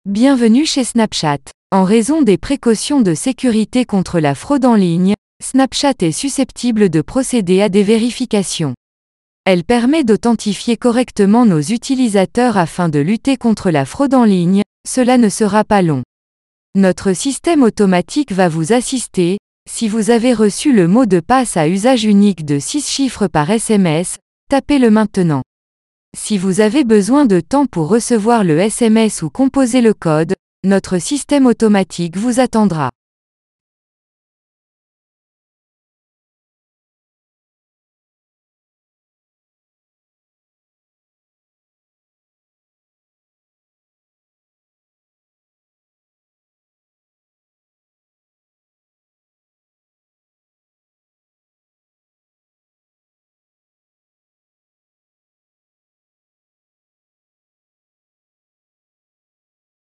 Bienvenue chez Snapchat. En raison des précautions de sécurité contre la fraude en ligne, Snapchat est susceptible de procéder à des vérifications. Elle permet d'authentifier correctement nos utilisateurs afin de lutter contre la fraude en ligne, cela ne sera pas long. Notre système automatique va vous assister. Si vous avez reçu le mot de passe à usage unique de 6 chiffres par SMS, tapez-le maintenant. Si vous avez besoin de temps pour recevoir le SMS ou composer le code, notre système automatique vous attendra.